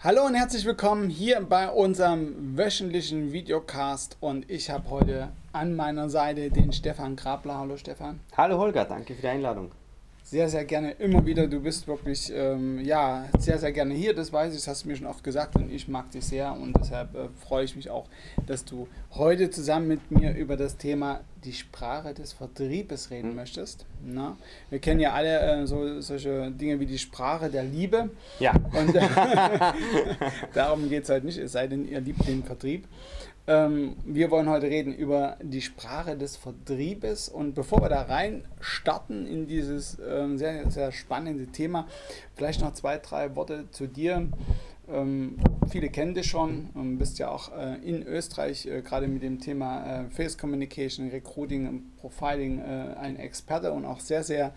Hallo und herzlich willkommen hier bei unserem wöchentlichen Videocast und ich habe heute an meiner Seite den Stefan Grabler. Hallo Stefan. Hallo Holger, danke für die Einladung. Sehr, sehr gerne immer wieder. Du bist wirklich ja, sehr, sehr gerne hier, das weiß ich, das hast du mir schon oft gesagt und ich mag dich sehr und deshalb freue ich mich auch, dass du heute zusammen mit mir über das Thema die Sprache des Vertriebes reden möchtest. Na? Wir kennen ja alle solche Dinge wie die Sprache der Liebe. Ja. Und darum geht es heute nicht, es sei denn, ihr liebt den Vertrieb. Wir wollen heute reden über die Sprache des Vertriebes und bevor wir da rein starten in dieses sehr, sehr spannende Thema, vielleicht noch 2, 3 Worte zu dir. Viele kennen dich schon, bist ja auch in Österreich gerade mit dem Thema Face Communication, Recruiting und Profiling ein Experte und auch sehr, sehr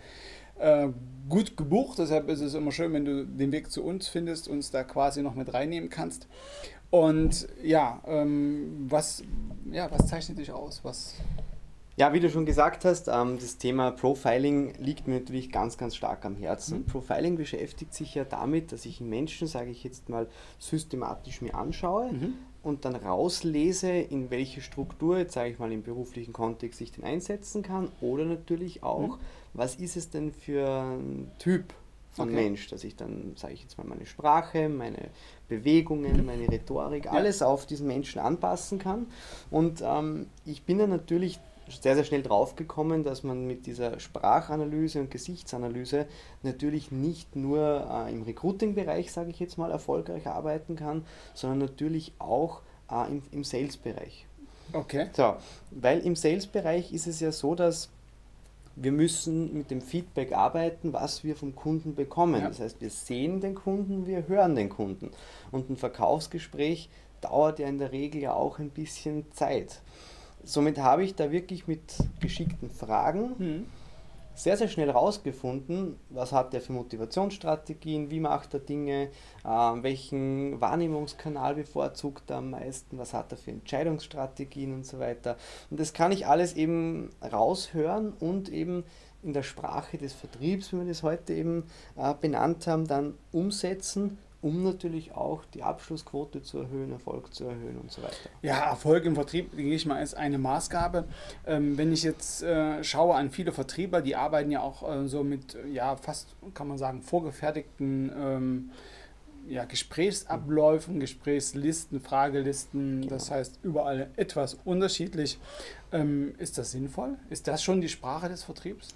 gut gebucht. Deshalb ist es immer schön, wenn du den Weg zu uns findest, uns da quasi noch mit reinnehmen kannst. Und ja, was zeichnet dich aus? Ja, wie du schon gesagt hast, das Thema Profiling liegt mir natürlich ganz, ganz stark am Herzen. Profiling beschäftigt sich ja damit, dass ich einen Menschen, sage ich jetzt mal, systematisch mir anschaue und dann rauslese, in welche Struktur, jetzt sage ich mal im beruflichen Kontext, ich den einsetzen kann oder natürlich auch, was ist es denn für ein Typ von Mensch, dass ich dann, sage ich jetzt mal, meine Sprache, meine Bewegungen, meine Rhetorik, alles auf diesen Menschen anpassen kann. Und ich bin dann natürlich sehr, sehr schnell drauf gekommen, dass man mit dieser Sprachanalyse und Gesichtsanalyse natürlich nicht nur im Recruiting-Bereich, sage ich jetzt mal, erfolgreich arbeiten kann, sondern natürlich auch im Sales-Bereich. Okay. So, weil im Sales-Bereich ist es ja so, dass wir müssen mit dem Feedback arbeiten, was wir vom Kunden bekommen. Ja. Das heißt, wir sehen den Kunden, wir hören den Kunden. Und ein Verkaufsgespräch dauert ja in der Regel ja auch ein bisschen Zeit. Somit habe ich da wirklich mit geschickten Fragen sehr, sehr schnell rausgefunden, was hat er für Motivationsstrategien, wie macht er Dinge, welchen Wahrnehmungskanal bevorzugt er am meisten, was hat er für Entscheidungsstrategien und so weiter. Und das kann ich alles eben raushören und eben in der Sprache des Vertriebs, wie wir das heute eben benannt haben, dann umsetzen, um natürlich auch die Abschlussquote zu erhöhen, Erfolg zu erhöhen und so weiter. Ja, Erfolg im Vertrieb, denke ich mal, ist eine Maßgabe. Wenn ich jetzt schaue an viele Vertriebler, die arbeiten ja auch so mit, ja, fast, kann man sagen, vorgefertigten Gesprächsabläufen, Gesprächslisten, Fragelisten, genau. Das heißt überall etwas unterschiedlich. Ist das sinnvoll? Ist das schon die Sprache des Vertriebs?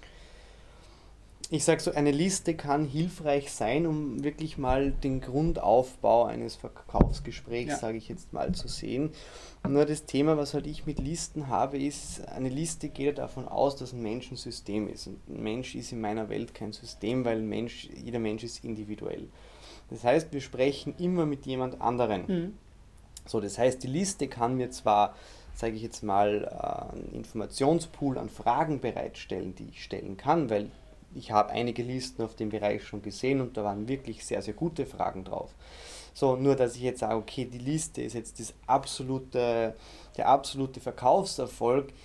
Ich sage so, eine Liste kann hilfreich sein, um wirklich mal den Grundaufbau eines Verkaufsgesprächs, sage ich jetzt mal, zu sehen. Nur das Thema, was halt ich mit Listen habe, ist, eine Liste geht ja davon aus, dass ein Mensch ein System ist. Und ein Mensch ist in meiner Welt kein System, weil jeder Mensch ist individuell. Das heißt, wir sprechen immer mit jemand anderen. So, das heißt, die Liste kann mir zwar, sage ich jetzt mal, einen Informationspool an Fragen bereitstellen, die ich stellen kann, weil ich habe einige Listen auf dem Bereich schon gesehen und da waren wirklich sehr, sehr gute Fragen drauf. So, nur dass ich jetzt sage, okay, die Liste ist jetzt der absolute Verkaufserfolg,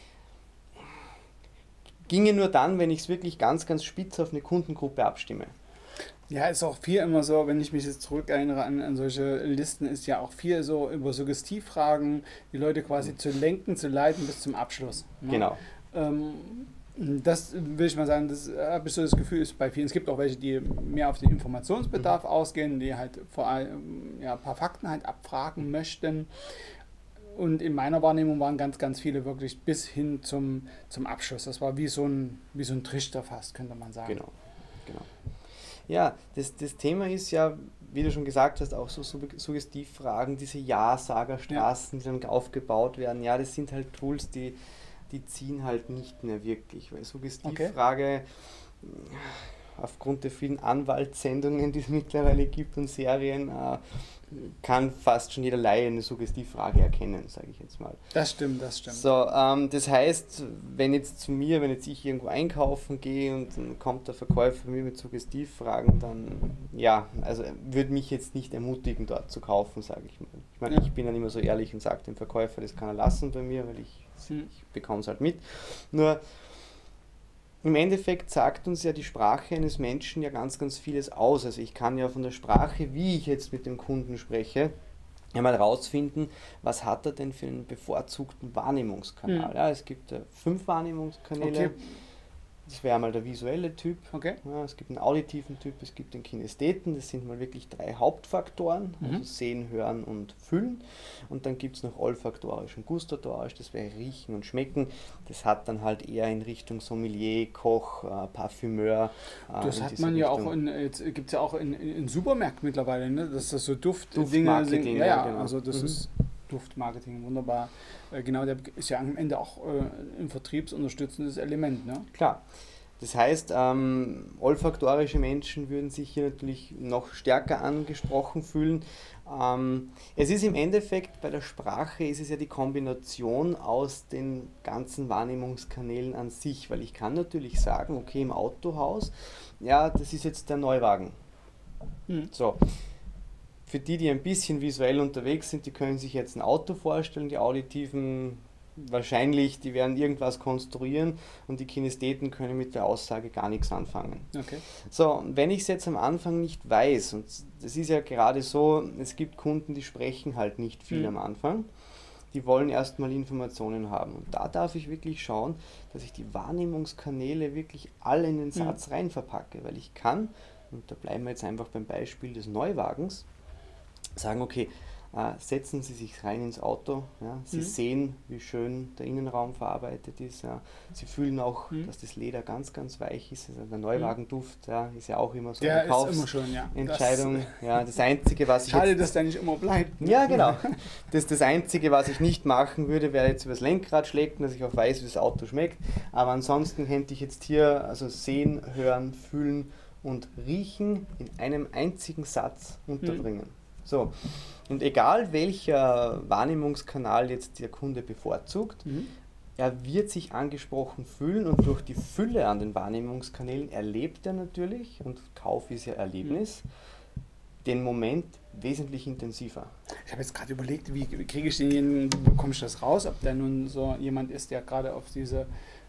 ginge nur dann, wenn ich es wirklich ganz, ganz spitz auf eine Kundengruppe abstimme. Ja, ist auch viel immer so, wenn ich mich jetzt zurückerinnere an solche Listen, ist ja auch viel so über Suggestivfragen, die Leute quasi zu lenken, zu leiten bis zum Abschluss. Ne? Genau. Das will ich mal sagen, das habe ich so das Gefühl, ist bei vielen. Es gibt auch welche, die mehr auf den Informationsbedarf ausgehen, die halt vor allem ein paar Fakten halt abfragen möchten. Und in meiner Wahrnehmung waren ganz, ganz viele wirklich bis hin zum Abschluss. Das war wie so ein Trichter fast, könnte man sagen. Genau. Ja, das Thema ist ja, wie du schon gesagt hast, auch so Suggestivfragen, diese Ja-Sagerstraßen, die dann aufgebaut werden. Ja, das sind halt Tools, die ziehen halt nicht mehr wirklich, weil Suggestivfrage aufgrund der vielen Anwaltssendungen, die es mittlerweile gibt und Serien, kann fast schon jeder Laie eine Suggestivfrage erkennen, sage ich jetzt mal. Das stimmt. So, das heißt, wenn jetzt ich irgendwo einkaufen gehe und dann kommt der Verkäufer mir mit Suggestivfragen, dann würde mich jetzt nicht ermutigen, dort zu kaufen, sage ich mal. Ich meine, ich bin dann immer so ehrlich und sage dem Verkäufer, das kann er lassen bei mir, weil ich bekomme es halt mit. Nur im Endeffekt sagt uns ja die Sprache eines Menschen ja ganz, ganz vieles aus. Also ich kann ja von der Sprache, wie ich jetzt mit dem Kunden spreche, einmal rausfinden, was hat er denn für einen bevorzugten Wahrnehmungskanal. Ja, es gibt 5 Wahrnehmungskanäle. Okay. Das wäre mal der visuelle Typ. Okay. Ja, es gibt einen auditiven Typ, es gibt den Kinestheten. Das sind mal wirklich 3 Hauptfaktoren, also Sehen, Hören und Fühlen. Und dann gibt es noch olfaktorisch und gustatorisch, das wäre Riechen und Schmecken. Das hat dann halt eher in Richtung Sommelier, Koch, Parfümeur. Das hat man ja auch, jetzt gibt es ja auch in Supermärkten mittlerweile, ne? Dass das so Duftdinge sind. Ja, genau. Also das ist Duftmarketing, wunderbar. Genau, der ist ja am Ende auch ein vertriebsunterstützendes Element. Ne? Klar. Das heißt, olfaktorische Menschen würden sich hier natürlich noch stärker angesprochen fühlen. Es ist im Endeffekt bei der Sprache ist es ja die Kombination aus den ganzen Wahrnehmungskanälen an sich, weil ich kann natürlich sagen, okay, im Autohaus, ja, das ist jetzt der Neuwagen. So. Für die, die ein bisschen visuell unterwegs sind, die können sich jetzt ein Auto vorstellen, die Auditiven wahrscheinlich, die werden irgendwas konstruieren und die Kinestheten können mit der Aussage gar nichts anfangen. Okay. So, wenn ich es jetzt am Anfang nicht weiß, und das ist ja gerade so, es gibt Kunden, die sprechen halt nicht viel am Anfang, die wollen erstmal Informationen haben. Und da darf ich wirklich schauen, dass ich die Wahrnehmungskanäle wirklich alle in den Satz rein verpacke, weil ich kann, und da bleiben wir jetzt einfach beim Beispiel des Neuwagens, sagen, okay, setzen Sie sich rein ins Auto, ja, Sie sehen, wie schön der Innenraum verarbeitet ist, ja. Sie fühlen auch, dass das Leder ganz, ganz weich ist, also der Neuwagenduft ist ja auch immer so eine Kaufsentscheidung. Das Einzige, was ich schade, dass der nicht immer bleibt. Ne? Ja, genau. Das Einzige, was ich nicht machen würde, wäre jetzt übers Lenkrad schlecken, dass ich auch weiß, wie das Auto schmeckt, aber ansonsten könnte ich jetzt hier also sehen, hören, fühlen und riechen in einem einzigen Satz unterbringen. So, und egal welcher Wahrnehmungskanal jetzt der Kunde bevorzugt, er wird sich angesprochen fühlen und durch die Fülle an den Wahrnehmungskanälen erlebt er natürlich, und Kauf ist ja Erlebnis, den Moment wesentlich intensiver. Ich habe jetzt gerade überlegt, wie kriege ich den, wie bekomme ich das raus, ob der nun so jemand ist, der gerade auf diese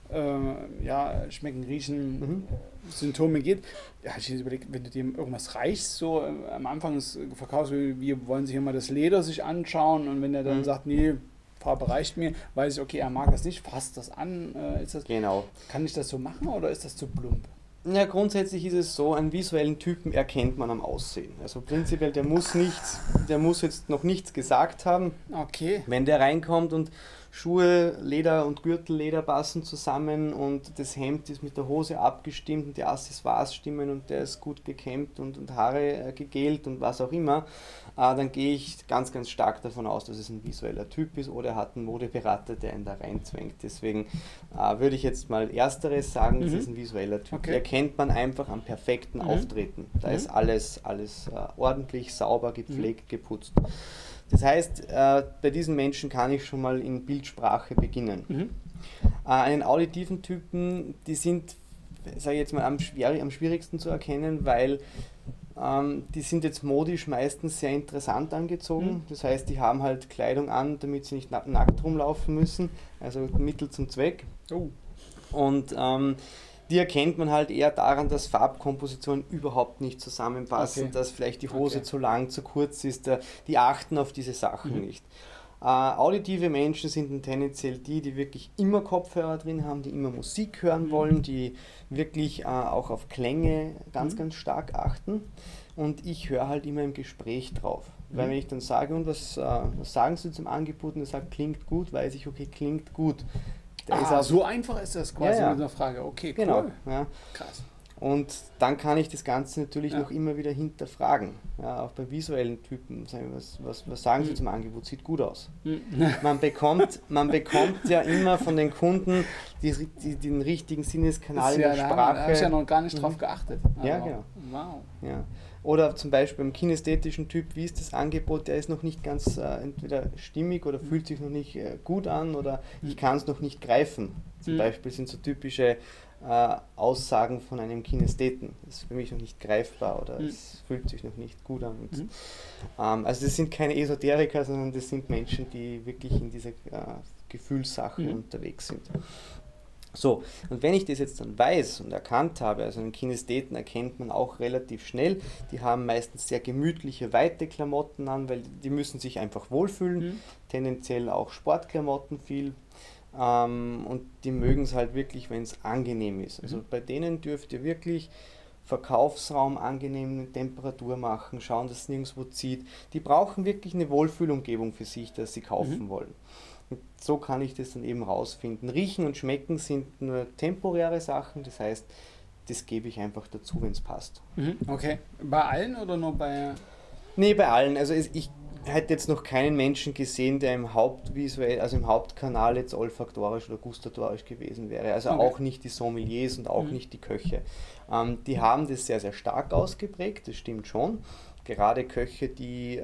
Schmecken, Riechen, Symptome geht. Ja, ich habe überlegt, wenn du dem irgendwas reichst, so am Anfang des Verkaufs, wir wollen sich immer das Leder sich anschauen, und wenn er dann sagt, nee, Farbe reicht mir, weiß ich, okay, er mag das nicht, fasst das an. Genau. Kann ich das so machen oder ist das zu plump? Ja, grundsätzlich ist es so, einen visuellen Typen erkennt man am Aussehen. Also prinzipiell, der muss jetzt noch nichts gesagt haben. Okay. Wenn der reinkommt und Schuhe, Leder und Gürtelleder passen zusammen und das Hemd ist mit der Hose abgestimmt und die Accessoires stimmen und der ist gut gekämmt und Haare gegelt und was auch immer, dann gehe ich ganz, ganz stark davon aus, dass es ein visueller Typ ist oder er hat einen Modeberater, der ihn da reinzwängt. Deswegen würde ich jetzt mal Ersteres sagen, das ist ein visueller Typ. Okay. Erkennt man einfach am perfekten Auftreten. Da ist alles ordentlich, sauber, gepflegt, geputzt. Das heißt, bei diesen Menschen kann ich schon mal in Bildsprache beginnen. Einen auditiven Typen, die sind, sage ich jetzt mal, am schwierigsten zu erkennen, weil die sind jetzt modisch meistens sehr interessant angezogen. Das heißt, die haben halt Kleidung an, damit sie nicht nackt rumlaufen müssen, also Mittel zum Zweck. Und die erkennt man halt eher daran, dass Farbkompositionen überhaupt nicht zusammenpassen, dass vielleicht die Hose zu lang, zu kurz ist. Die achten auf diese Sachen nicht. Auditive Menschen sind tendenziell die wirklich immer Kopfhörer drin haben, die immer Musik hören wollen, die wirklich auch auf Klänge ganz, ganz stark achten. Und ich höre halt immer im Gespräch drauf. Weil wenn ich dann sage, und was sagen Sie zum Angebot, und er sagt, klingt gut, weiß ich, okay, klingt gut. So einfach ist das quasi mit einer Frage. Okay, cool. Genau. Ja. Krass. Und dann kann ich das Ganze natürlich noch immer wieder hinterfragen. Ja, auch bei visuellen Typen. Was sagen Sie zum Angebot? Sieht gut aus. Man bekommt ja immer von den Kunden den richtigen Sinneskanal in der Sprache. Da habe ich ja noch gar nicht drauf geachtet. Also, ja, genau. Wow. Ja. Oder zum Beispiel beim kinästhetischen Typ, wie ist das Angebot, der ist noch nicht ganz entweder stimmig oder fühlt sich noch nicht gut an oder ich kann es noch nicht greifen. Zum Beispiel sind so typische Aussagen von einem Kinästheten. Das ist für mich noch nicht greifbar oder es fühlt sich noch nicht gut an. Und, also das sind keine Esoteriker, sondern das sind Menschen, die wirklich in dieser Gefühlssachen unterwegs sind. So, und wenn ich das jetzt dann weiß und erkannt habe, also einen Kinestheten erkennt man auch relativ schnell, die haben meistens sehr gemütliche, weite Klamotten an, weil die müssen sich einfach wohlfühlen, tendenziell auch Sportklamotten viel, und die mögen es halt wirklich, wenn es angenehm ist. Also bei denen dürft ihr wirklich Verkaufsraum angenehme Temperatur machen, schauen, dass es nirgendwo zieht. Die brauchen wirklich eine Wohlfühlumgebung für sich, dass sie kaufen wollen. Und so kann ich das dann eben rausfinden. Riechen und Schmecken sind nur temporäre Sachen, das heißt, das gebe ich einfach dazu, wenn es passt. Okay. Bei allen oder nur bei... Nee, bei allen. Also ich hätte jetzt noch keinen Menschen gesehen, der im Hauptvisuell, also im Hauptkanal jetzt olfaktorisch oder gustatorisch gewesen wäre. Also auch nicht die Sommeliers und auch nicht die Köche. Die haben das sehr, sehr stark ausgeprägt, das stimmt schon. Gerade Köche, die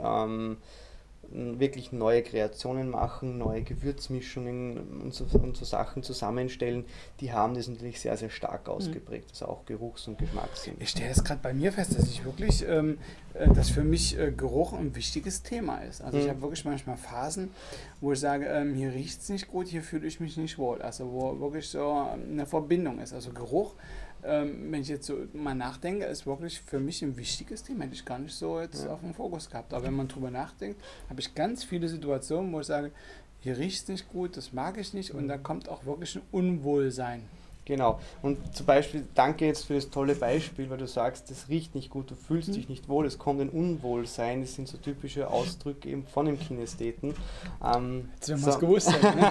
wirklich neue Kreationen machen, neue Gewürzmischungen und so Sachen zusammenstellen, die haben das natürlich sehr, sehr stark ausgeprägt, also auch Geruchs- und Geschmackssinn. Ich stelle das gerade bei mir fest, dass ich wirklich, dass für mich Geruch ein wichtiges Thema ist. Also ich habe wirklich manchmal Phasen, wo ich sage, hier riecht es nicht gut, hier fühle ich mich nicht wohl. Also wo wirklich so eine Verbindung ist. Also Geruch, wenn ich jetzt so mal nachdenke, ist wirklich für mich ein wichtiges Thema. Hätte ich gar nicht so jetzt auf dem Fokus gehabt. Aber wenn man drüber nachdenkt, habe ich ganz viele Situationen, wo ich sage, hier riecht es nicht gut, das mag ich nicht und da kommt auch wirklich ein Unwohlsein. Genau. Und zum Beispiel, danke jetzt für das tolle Beispiel, weil du sagst, das riecht nicht gut, du fühlst dich nicht wohl, es kommt ein Unwohlsein, das sind so typische Ausdrücke eben von dem Kinestheten. Jetzt werden wir es gewusst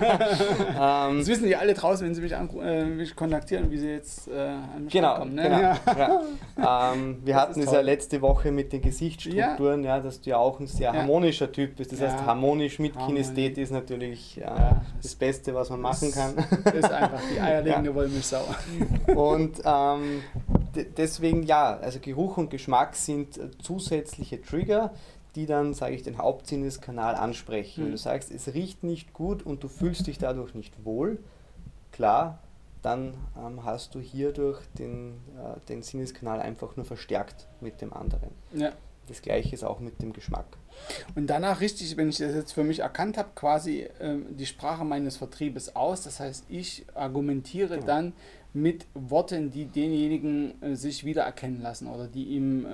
haben. Das wissen die alle draußen, wenn sie mich kontaktieren, wie sie jetzt an mich kommen. Ne? Genau. Ja. Wir hatten es ja letzte Woche mit den Gesichtsstrukturen, dass du ja auch ein sehr harmonischer Typ bist. Das heißt, harmonisch mit Kinesthet ist natürlich das Beste, was man machen kann. Das ist einfach die eierlegende Wollmilchsau. Und deswegen also Geruch und Geschmack sind zusätzliche Trigger, die dann, sage ich, den Hauptsinneskanal ansprechen. Wenn du sagst, es riecht nicht gut und du fühlst dich dadurch nicht wohl, klar, dann hast du hierdurch den Sinneskanal einfach nur verstärkt mit dem anderen. Ja. Das gleiche ist auch mit dem Geschmack. Und danach richtig, wenn ich das jetzt für mich erkannt habe, quasi die Sprache meines Vertriebes aus. Das heißt, ich argumentiere dann mit Worten, die denjenigen sich wiedererkennen lassen oder die ihm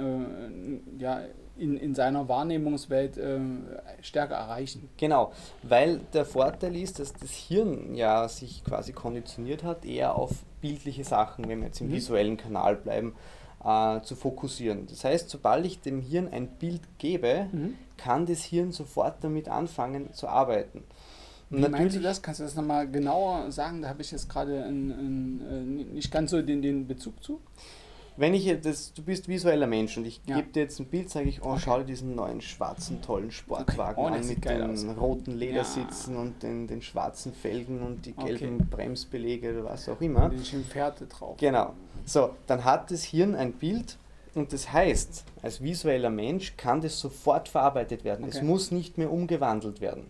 in seiner Wahrnehmungswelt stärker erreichen. Genau, weil der Vorteil ist, dass das Hirn ja sich quasi konditioniert hat, eher auf bildliche Sachen, wenn wir jetzt im visuellen Kanal bleiben, zu fokussieren. Das heißt, sobald ich dem Hirn ein Bild gebe, kann das Hirn sofort damit anfangen zu arbeiten. Wie meinst du das? Kannst du das nochmal genauer sagen? Da habe ich jetzt gerade nicht ganz so den Bezug zu. Wenn du bist visueller Mensch und ich gebe dir jetzt ein Bild, sage ich, schau dir diesen neuen schwarzen, tollen Sportwagen an mit den roten Ledersitzen und den schwarzen Felgen und die gelben Bremsbeläge oder was auch immer. Und den schönen Pferde drauf. Genau. So, dann hat das Hirn ein Bild und das heißt, als visueller Mensch kann das sofort verarbeitet werden. Es muss nicht mehr umgewandelt werden.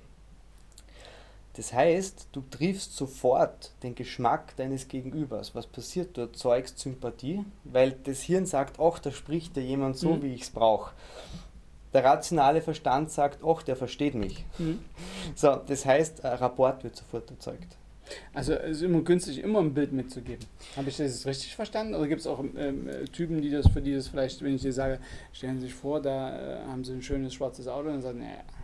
Das heißt, du triffst sofort den Geschmack deines Gegenübers. Was passiert? Du erzeugst Sympathie, weil das Hirn sagt, da spricht ja jemand so, wie ich es brauche. Der rationale Verstand sagt, der versteht mich. So, das heißt, ein Rapport wird sofort erzeugt. Also es ist immer günstig, immer ein Bild mitzugeben. Habe ich das jetzt richtig verstanden? Oder gibt es auch Typen, für die das vielleicht, wenn ich dir sage, stellen Sie sich vor, da haben Sie ein schönes schwarzes Auto und dann sagen,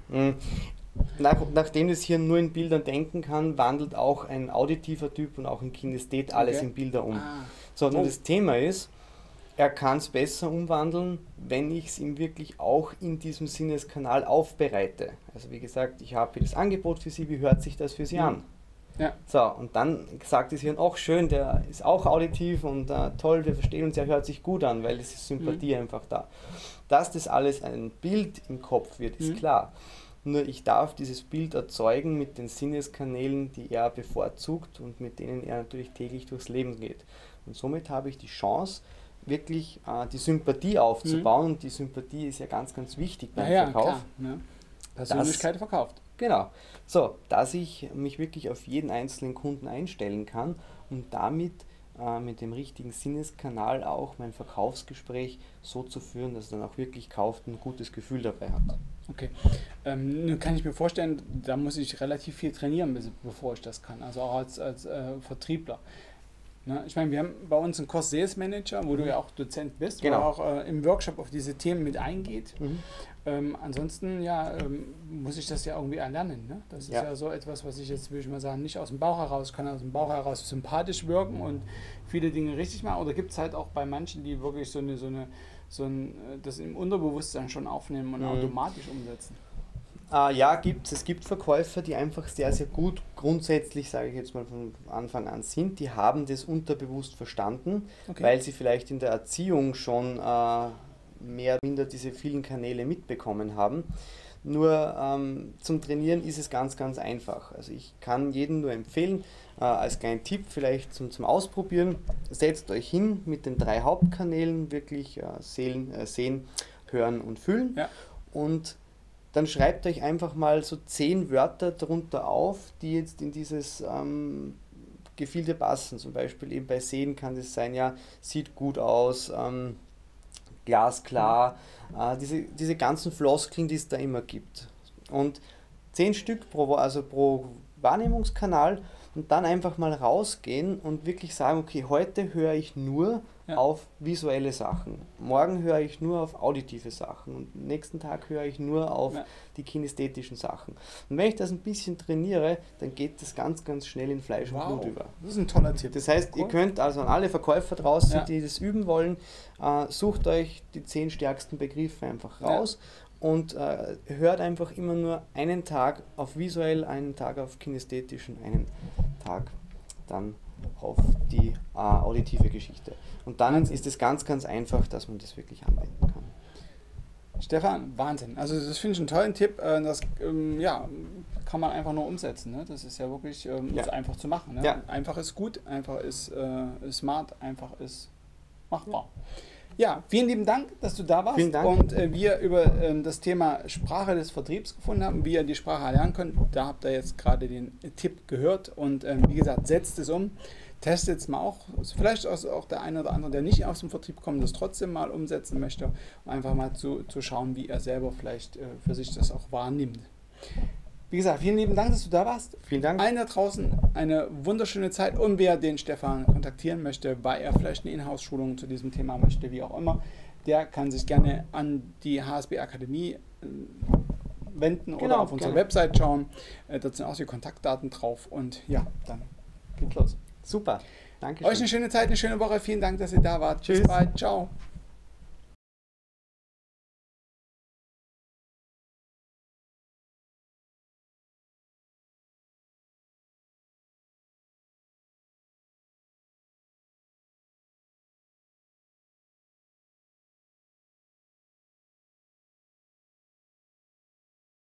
Nachdem das Hirn nur in Bildern denken kann, wandelt auch ein auditiver Typ und auch ein Kinesthet alles in Bilder um. So, und das Thema ist, er kann es besser umwandeln, wenn ich es ihm wirklich auch in diesem Sinneskanal aufbereite. Also wie gesagt, ich habe das Angebot für Sie, wie hört sich das für Sie an? Ja. So, und dann sagt das Hirn, schön, der ist auch auditiv und toll, wir verstehen uns, er hört sich gut an, weil es ist Sympathie einfach da. Dass das alles ein Bild im Kopf wird, ist klar. Nur ich darf dieses Bild erzeugen mit den Sinneskanälen, die er bevorzugt und mit denen er natürlich täglich durchs Leben geht. Und somit habe ich die Chance, wirklich die Sympathie aufzubauen. Und die Sympathie ist ja ganz, ganz wichtig beim Verkauf. Klar, ne? Persönlichkeit verkauft. Genau. So, dass ich mich wirklich auf jeden einzelnen Kunden einstellen kann und damit mit dem richtigen Sinneskanal auch mein Verkaufsgespräch so zu führen, dass er dann auch wirklich kauft und ein gutes Gefühl dabei hat. Okay. Nun kann ich mir vorstellen, da muss ich relativ viel trainieren, bevor ich das kann, also auch als Vertriebler. Ne? Ich meine, wir haben bei uns einen Kurs Sales Manager, wo du ja auch Dozent bist, Genau. wo auch im Workshop auf diese Themen mit eingeht. Ansonsten muss ich das ja irgendwie erlernen. Ne? Das ist ja so etwas, was ich jetzt, würde ich mal sagen, nicht aus dem Bauch heraus kann, aus dem Bauch heraus sympathisch wirken und viele Dinge richtig machen. Oder gibt es halt auch bei manchen, die wirklich das im Unterbewusstsein schon aufnehmen und automatisch umsetzen? Es gibt Verkäufer, die einfach sehr, sehr gut grundsätzlich, sage ich jetzt mal von Anfang an sind, die haben das unterbewusst verstanden, weil sie vielleicht in der Erziehung schon mehr oder minder diese vielen Kanäle mitbekommen haben. Nur zum Trainieren ist es ganz, ganz einfach. Also ich kann jedem nur empfehlen, als kleinen Tipp vielleicht zum Ausprobieren, setzt euch hin mit den 3 Hauptkanälen, wirklich sehen, hören und fühlen. Ja. Und dann schreibt euch einfach mal so 10 Wörter darunter auf, die jetzt in dieses Gefilde passen. Zum Beispiel eben bei Sehen kann das sein, ja, sieht gut aus, glasklar, diese ganzen Floskeln, die es da immer gibt. Und 10 Stück pro Wahrnehmungskanal und dann einfach mal rausgehen und wirklich sagen, okay, heute höre ich nur auf visuelle Sachen, morgen höre ich nur auf auditive Sachen und nächsten Tag höre ich nur auf die kinästhetischen Sachen. Und wenn ich das ein bisschen trainiere, dann geht das ganz, ganz schnell in Fleisch und Blut über. Das ist ein toller Tipp. Das heißt, ihr könnt also an alle Verkäufer draußen, die das üben wollen, sucht euch die 10 stärksten Begriffe einfach raus und hört einfach immer nur einen Tag auf visuell, einen Tag auf kinästhetisch und einen Tag dann auf die auditive Geschichte. Und dann ist es ganz, ganz einfach, dass man das wirklich anwenden kann. Stefan, Wahnsinn. Also das finde ich einen tollen Tipp. Das kann man einfach nur umsetzen. Ne? Das ist ja wirklich ist einfach zu machen. Ne? Ja. Einfach ist gut, einfach ist smart, einfach ist machbar. Ja, vielen lieben Dank, dass du da warst. Vielen Dank. Und wir über das Thema Sprache des Vertriebs gefunden haben, wie ihr die Sprache erlernen könnt. Da habt ihr jetzt gerade den Tipp gehört und wie gesagt, setzt es um. Testet es mal auch. Vielleicht auch der eine oder andere, der nicht aus dem Vertrieb kommt, das trotzdem mal umsetzen möchte, um einfach mal zu schauen, wie er selber vielleicht für sich das auch wahrnimmt. Wie gesagt, vielen lieben Dank, dass du da warst. Vielen Dank. Allen da draußen eine wunderschöne Zeit und wer den Stefan kontaktieren möchte, weil er vielleicht eine Inhouse-Schulung zu diesem Thema möchte, wie auch immer, der kann sich gerne an die HSB Akademie wenden oder auf unsere Website schauen. Dort sind auch die Kontaktdaten drauf und ja, dann geht los. Super. Danke. Euch eine schöne Zeit, eine schöne Woche. Vielen Dank, dass ihr da wart. Tschüss. Bis bald. Ciao.